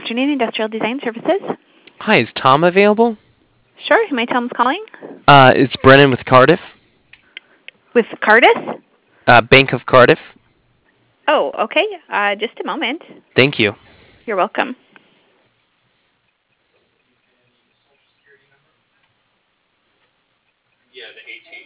afternoon, Industrial Design Services. Hi, is Tom available? Sure, who may tell him is calling? It's Brennan with Cardiff. With Cardis? Bank of Cardiff. Oh, okay. Just a moment. Thank you. You're welcome. Yeah, the 18.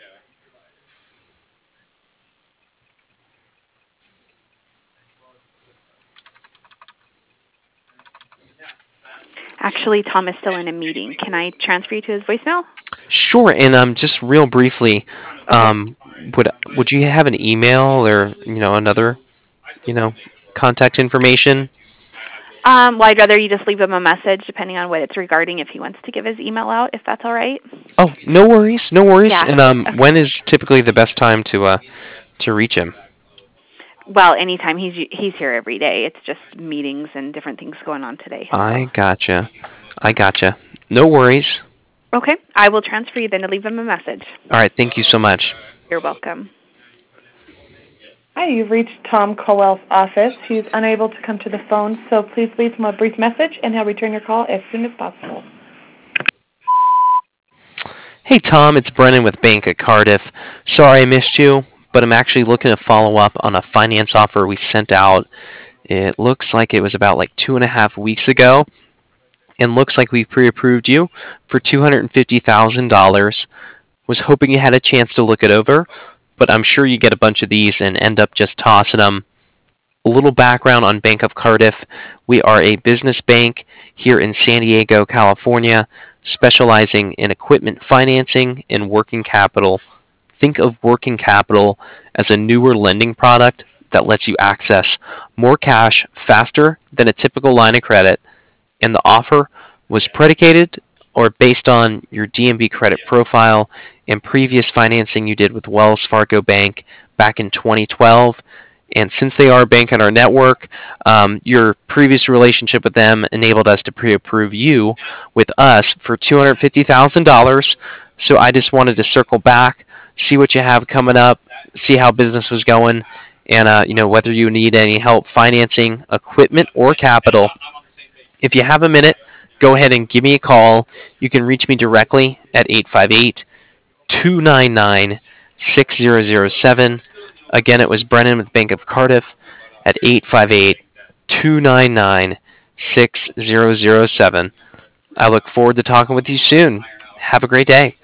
Actually, Tom is still in a meeting. Can I transfer you to his voicemail? Sure, and just real briefly, Okay. would you have an email or another contact information? Well, I'd rather you just leave him a message, depending on what it's regarding, if he wants to give his email out, if that's all right. Oh, no worries, no worries. Yeah. And Okay. when is typically the best time to reach him? Well, anytime he's here every day. It's just meetings and different things going on today. I gotcha. I gotcha. No worries. Okay. I will transfer you then to leave him a message. All right, thank you so much. You're welcome. Hi, you've reached Tom Colwell's office. He's unable to come to the phone, so please leave him a brief message, and he'll return your call as soon as possible. Hey Tom, it's Brennan with Bank of Cardiff. Sorry I missed you, but I'm actually looking to follow up on a finance offer we sent out. It looks like it was about 2.5 weeks ago, and looks like we pre-approved you for $250,000. Was hoping you had a chance to look it over, but I'm sure you get a bunch of these and end up just tossing them. A little background on Bank of Cardiff. We are a business bank here in San Diego, California, specializing in equipment financing and working capital. Think of working capital as a newer lending product that lets you access more cash faster than a typical line of credit, and the offer was predicated or based on your DNB credit profile and previous financing you did with Wells Fargo Bank back in 2012. And since they are a bank in our network, your previous relationship with them enabled us to pre-approve you with us for $250,000. So I just wanted to circle back, see what you have coming up, see how business was going, and whether you need any help financing equipment or capital. If you have a minute, go ahead and give me a call. You can reach me directly at 858-299-6007. Again, it was Brennan with Bank of Cardiff at 858-299-6007. I look forward to talking with you soon. Have a great day.